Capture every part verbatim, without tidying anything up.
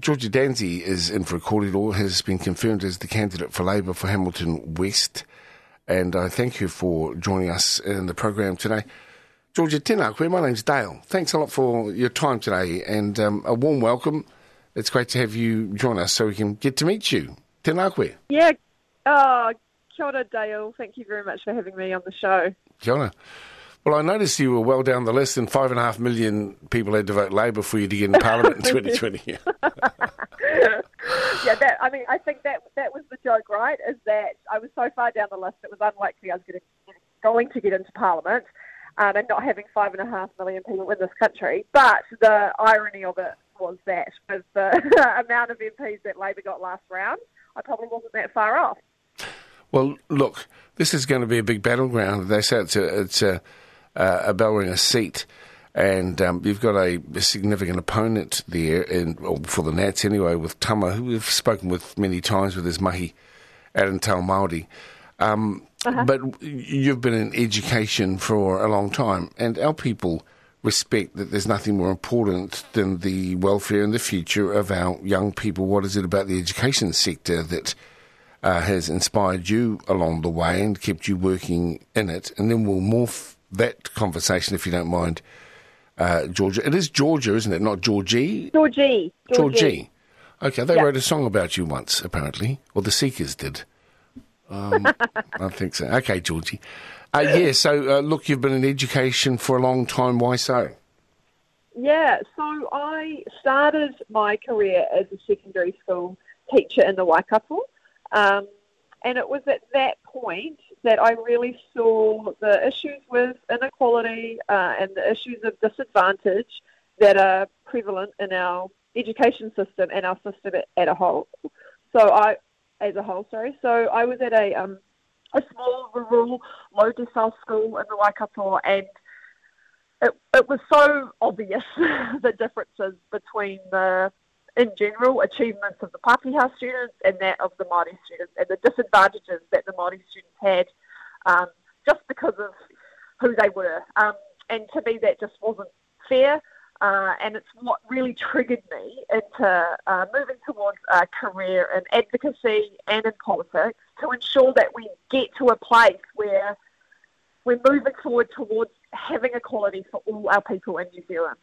Georgia Danzi is in for a corridor, has been confirmed as the candidate for Labour for Hamilton West, and I thank you for joining us in the program today. Georgia, tēnā koe, my name's Dale. Thanks a lot for your time today, and um, a warm welcome. It's great to have you join us so we can get to meet you. Tēnā koe. Yeah, oh, kia ora, Dale. Thank you very much for having me on the show. Kia ora. Well, I noticed you were well down the list, and five and a half million people had to vote Labour for you to get in Parliament in twenty twenty. yeah, that, I mean, I think that that was the joke, right? Is that I was so far down the list, it was unlikely I was going to, going to get into Parliament, um, and not having five and a half million people in this country. But the irony of it was that with the amount of M Ps that Labour got last round, I probably wasn't that far off. Well, look, this is going to be a big battleground. They say it's a, it's a Uh, a Bellringer seat, and um, you've got a, a significant opponent there, in, or for the Nats anyway, with Tama, who we've spoken with many times with his mahi, Aaron Tau Māori. Um, uh-huh. But you've been in education for a long time, and our people respect that there's nothing more important than the welfare and the future of our young people. What is it about the education sector that uh, has inspired you along the way and kept you working in it? And then we'll morph that conversation, if you don't mind, uh, Georgia. It is Georgia, isn't it? Not Georgie? Georgie. Georgie. Georgie. Okay, they yep. wrote a song about you once, apparently. Or the Seekers did. Um, I think so. Okay, Georgie. Uh, yeah, so, uh, look, you've been in education for a long time. Why so? Yeah, so I started my career as a secondary school teacher in the Waikato. Um, and it was at that point that I really saw the issues with inequality uh, and the issues of disadvantage that are prevalent in our education system and our system at, at a whole. So I, as a whole, sorry. So I was at a um, a small rural low decile school in the Waikato, and it it was so obvious the differences between the in general, achievements of the Pākehā students and that of the Māori students, and the disadvantages that the Māori students had um, just because of who they were. Um, and to me, that just wasn't fair, uh, and it's what really triggered me into uh, moving towards a career in advocacy and in politics to ensure that we get to a place where we're moving forward towards having equality for all our people in New Zealand.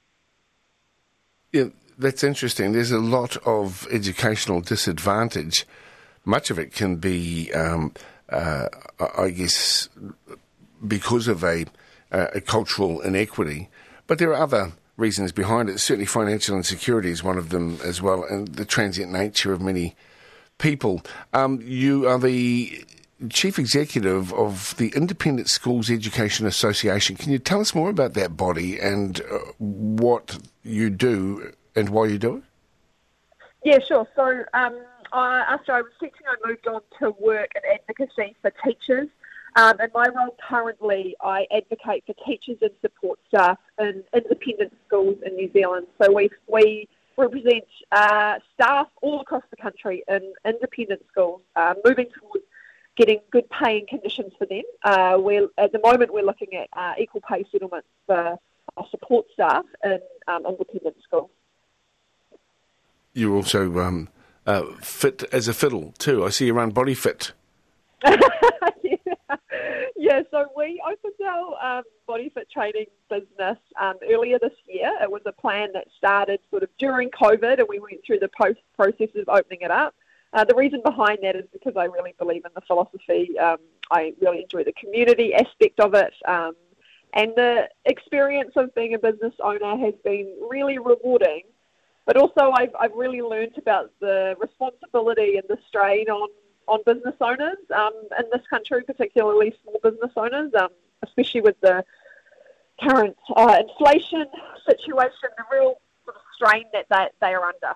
Yeah. That's interesting. There's a lot of educational disadvantage. Much of it can be, um, uh, I guess, because of a, a cultural inequity. But there are other reasons behind it. Certainly financial insecurity is one of them as well, and the transient nature of many people. Um, you are the Chief Executive of the Independent Schools Education Association. Can you tell us more about that body and uh, what you do and why you do it? Yeah, sure. So um, I, after I was teaching, I moved on to work in advocacy for teachers. Um, in my role currently, I advocate for teachers and support staff in independent schools in New Zealand. So we we represent uh, staff all across the country in independent schools, uh, moving towards getting good pay and conditions for them. Uh, we're, at the moment, we're looking at uh, equal pay settlements for our support staff in um, independent schools. You're also um, uh, fit as a fiddle too. I see you run Body Fit. yeah. yeah, so we opened our um, Body Fit training business um, earlier this year. It was a plan that started sort of during COVID, and we went through the post process of opening it up. Uh, the reason behind that is because I really believe in the philosophy. Um, I really enjoy the community aspect of it. Um, and the experience of being a business owner has been really rewarding. But also I've, I've really learned about the responsibility and the strain on, on business owners um, in this country, particularly small business owners, um, especially with the current uh, inflation situation, the real sort of strain that they, they are under.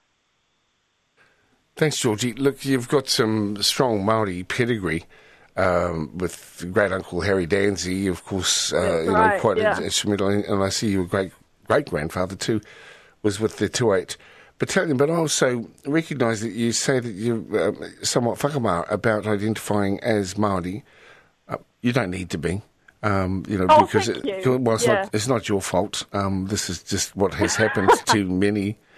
Thanks, Georgie. Look, you've got some strong Māori pedigree um, with great uncle Harry Danzi, of course, uh, you right, know, quite yeah. instrumental, and I see your great great grandfather too was with the two eight Battalion. But I also recognise that you say that you're uh, somewhat whakamā about identifying as Māori. Uh, you don't need to be. Um, you know, oh, because thank it, you. well, it's yeah. not it's not your fault. Um, this is just what has happened to many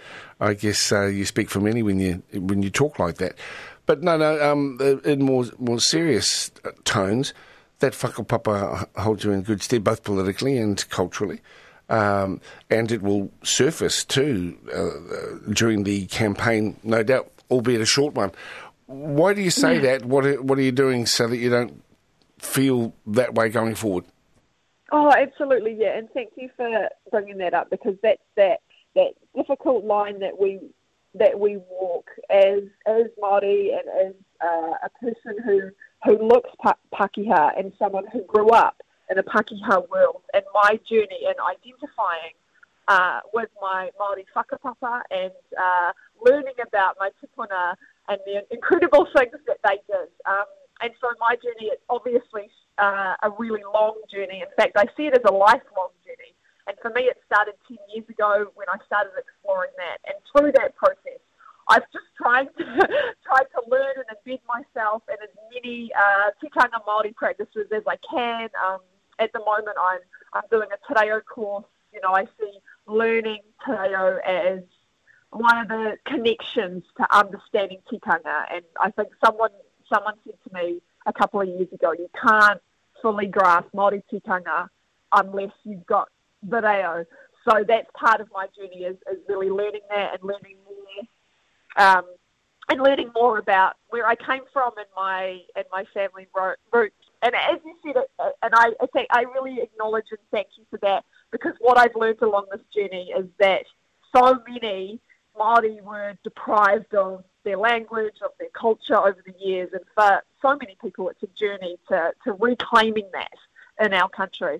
I guess uh, you speak for many when you when you talk like that. But no, no. Um, in more more serious tones, that whakapapa holds you in good stead, both politically and culturally. Um, and it will surface too uh, during the campaign, no doubt, albeit a short one. Why do you say that? What are, what are you doing so that you don't feel that way going forward? Oh, absolutely, yeah. And thank you for bringing that up, because that's that that difficult line that we that we walk as as Māori and as uh, a person who who looks pa- Pākehā and someone who grew up in a Pākehā world, and my journey in identifying uh, with my Māori whakapapa and uh, learning about my tupuna and the incredible things that they did. Um, and so my journey is obviously uh, a really long journey. In fact, I see it as a lifelong journey. And for me, it started ten years ago when I started exploring that. And through that process, I've just tried to, tried to learn and embed myself in as many uh, tikanga Māori practices as I can. Um, at the moment, I'm I'm doing a te reo course. You know, I see learning te reo as one of the connections to understanding tikanga. And I think someone someone said to me a couple of years ago, you can't fully grasp Māori tikanga unless you've got the reo. So that's part of my journey, is, is really learning that and learning more, um, and learning more about where I came from and my and my family ro- roots. And as you said, uh, and I, I think I really acknowledge and thank you for that, because what I've learned along this journey is that so many Māori were deprived of their language, of their culture over the years, and for so many people, it's a journey to, to reclaiming that in our country.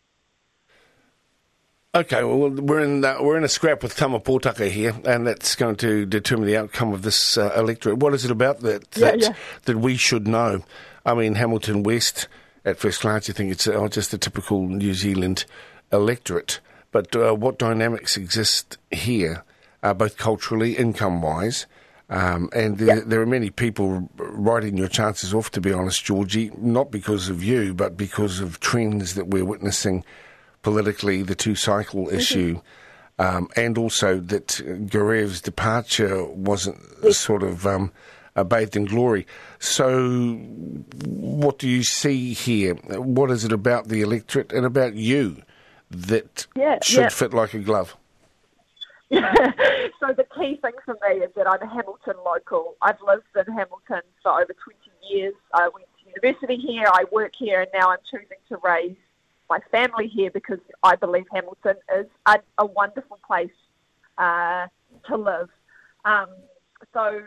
Okay, well, we're in uh, we're in a scrap with Tama Pōtaka here, and that's going to determine the outcome of this uh, electorate. What is it about that that, yeah, yeah. that we should know? I mean, Hamilton West, at first glance, you think it's uh, just a typical New Zealand electorate, but uh, what dynamics exist here, uh, both culturally, income-wise, um, and there, yeah. there are many people writing your chances off, to be honest, Georgie, not because of you, but because of trends that we're witnessing politically, the two-cycle mm-hmm. issue, um, and also that Garev's departure wasn't yes. sort of um, uh, bathed in glory. So what do you see here? What is it about the electorate and about you that yeah, should yeah. fit like a glove? Yeah. So the key thing for me is that I'm a Hamilton local. I've lived in Hamilton for over twenty years. I went to university here, I work here, and now I'm choosing to raise my family here because I believe Hamilton is a, a wonderful place uh, to live. Um, so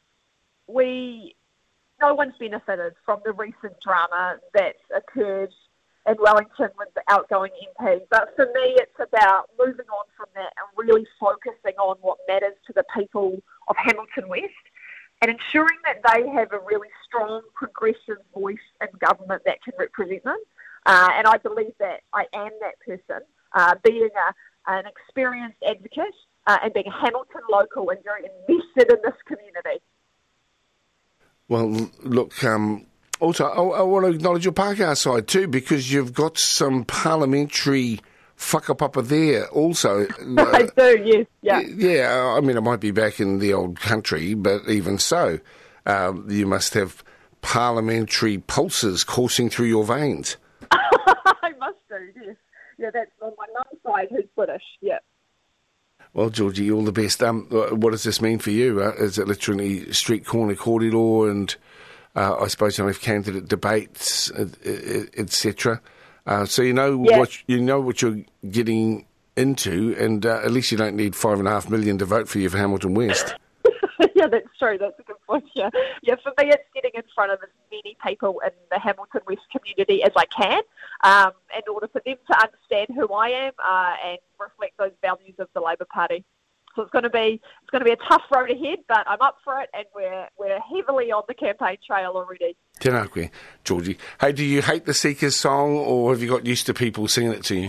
we, no one's benefited from the recent drama that's occurred in Wellington with the outgoing M P. But for me, it's about moving on from that and really focusing on what matters to the people of Hamilton West and ensuring that they have a really strong, progressive voice in government that can represent them. Uh, and I believe that I am that person, uh, being a, an experienced advocate uh, and being a Hamilton local and very invested in this community. Well, look, um, also, I, I want to acknowledge your Pākehā side too, because you've got some parliamentary whakapapa there also. I do, yes, yeah. Yeah, I mean, I might be back in the old country, but even so, um, you must have parliamentary pulses coursing through your veins. I must do, yes. Yeah, that's on my mum's side, who's British, yeah. Well, Georgie, all the best. Um, what does this mean for you? Uh, is it literally street corner corridor and uh, I suppose you'll have candidate debates, et cetera. Uh, so you know yeah. what you know what you're getting into, and uh, at least you don't need five and a half million to vote for you for Hamilton West. Yeah, that's true. That's a good point. Yeah, yeah. For me, it's getting in front of as many people in the Hamilton West community as I can, um, in order for them to understand who I am uh, and reflect those values of the Labor Party. So it's going to be it's going to be a tough road ahead, but I'm up for it, and we're we're heavily on the campaign trail already. Tēnā koe, Georgie. Hey, do you hate the Seekers song, or have you got used to people singing it to you?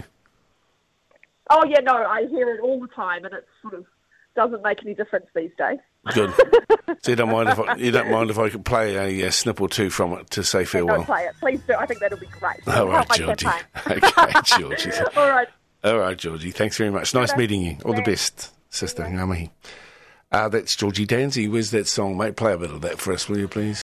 Oh yeah, no, I hear it all the time, and it sort of doesn't make any difference these days. Good. So you don't mind if I, you don't mind if I could play a, a snip or two from it to say farewell? Don't play it, please do. I think that'll be great. All right, Georgie. Okay, Georgie. All right. All right, Georgie. Thanks very much. Nice meeting you. All the best. Sister Ngā mihi. Uh, that's Georgie Danzy. Where's that song, mate? Play a bit of that for us, will you, please?